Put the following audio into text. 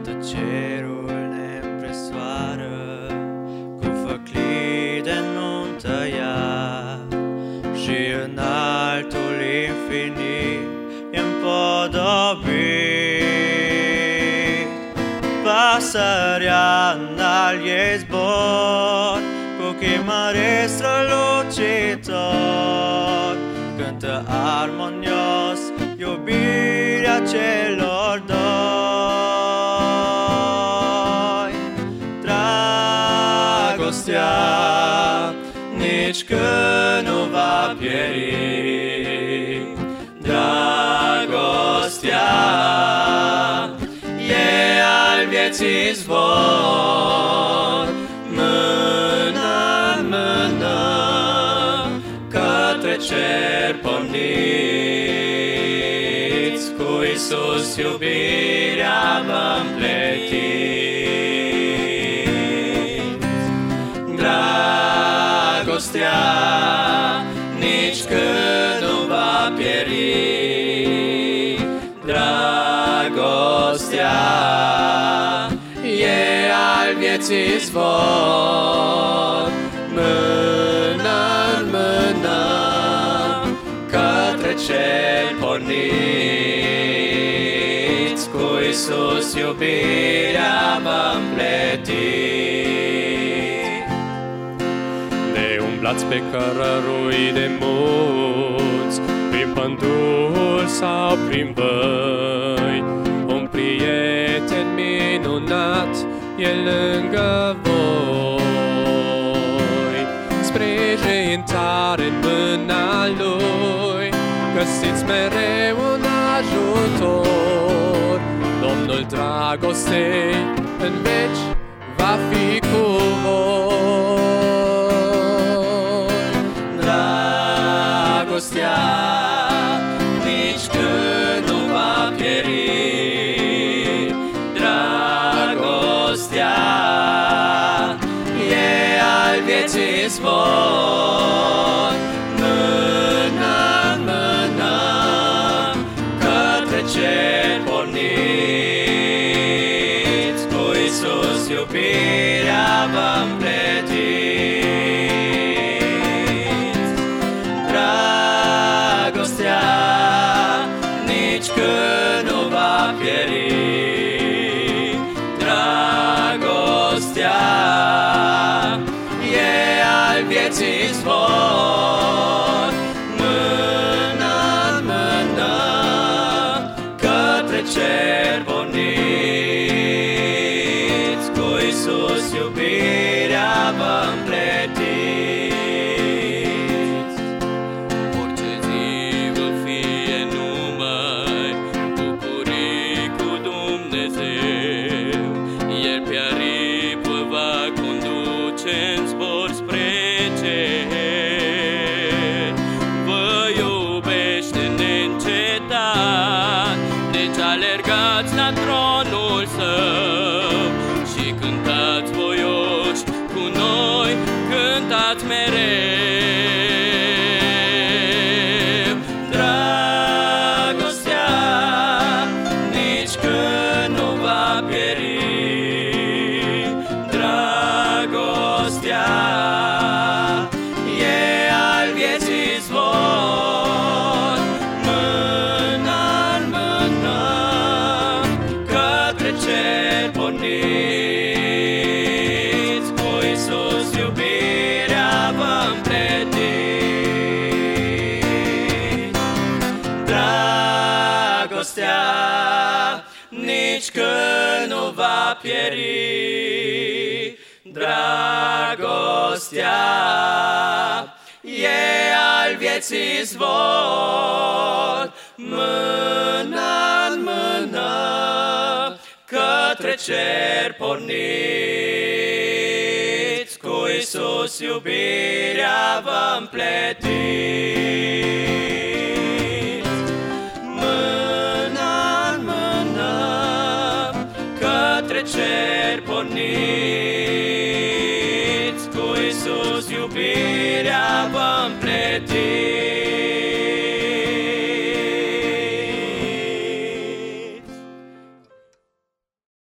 cerul ne împresoară cu făclii de nuntă iar, și în altul infinit e împodobit. Pasărea în-al ei zbor cu chimări strălucitor, cântă armonios iubirea celor doi. Dragostea nici când nu va pieri, dragostea e al vieții zbor, mână în mână către cer porniți, cu Iisus iubirea vă împletiți. Dragostea nici când nu va pieri, dragostea e al vieții zbor, mână în mână către cer porniți, cu Iisus iubirea vă împletiți. Ne umblați pe cărărui de munți, prin păduri sau prin văi, un prieten minunat e lângă voi. Sprijințare în mâna Lui, găsiți mereu un ajutor. Domnul dragostei în veci va fi cu voi. Dragostea nici când nu va pieri, dragostea e al vieții zbor, mână în mână către cer porniți, cu Iisus iubirea vă împletiți. Dragostea nici când nu va pieri, dragostea e al vieții zbor, mână în mână către cer porniți, cu Iisus iubirea vă împletiți. Orice zi vă fie numai bucurii cu Dumnezeu, El pe aripă va conduce în zbor spre cer. Vă iubește neîncetat, deci alergați la tronul Său și cântați voioși cu noi, cântați mereu. Dragostea nici când nu va pieri, dragostea e al vieții zbor, mână în mână către cer porniți, cu Iisus iubirea vă împletiți. Dragostea nici când nu va pieri, dragostea e al vieții zbor, mână în mână către cer porniți, cu Iisus iubirea vă împletiți. Mână în mână către cer porniți, cu Iisus iubirea vă împletiți.